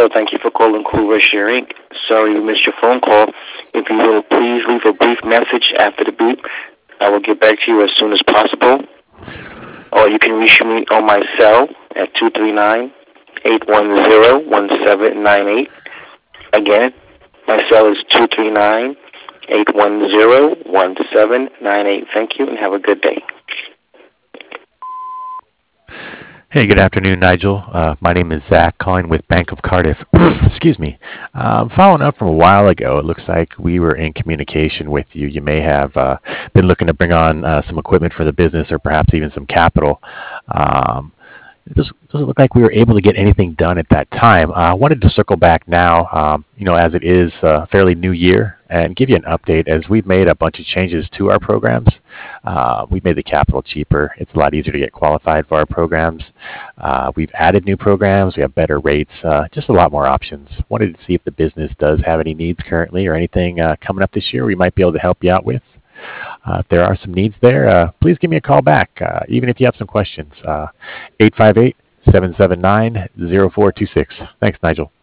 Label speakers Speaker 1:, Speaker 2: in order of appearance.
Speaker 1: Thank you for calling Cool Rush Inc. Sorry we missed your phone call. If you will, please leave a brief message after the beep. I will get back to you as soon as possible. Or you can reach me on my cell at 239-810-1798. Again, my cell is 239-810-1798. Thank you and have a good day.
Speaker 2: Hey, good afternoon, Nigel. My name is Zach, calling with Bank of Cardiff. Excuse me. Following up from a while ago, it looks like we were in communication with you. You may have been looking to bring on some equipment for the business or perhaps even some capital. Um, it doesn't look like we were able to get anything done at that time. I wanted to circle back now, as it is a fairly new year, and give you an update as we've made a bunch of changes to our programs. We've made the capital cheaper. It's a lot easier to get qualified for our programs. We've added new programs. We have better rates, just a lot more options. Wanted to see if the business does have any needs currently or anything coming up this year we might be able to help you out with. If there are some needs there, please give me a call back, even if you have some questions. 858 779 0426. Thanks, Nigel.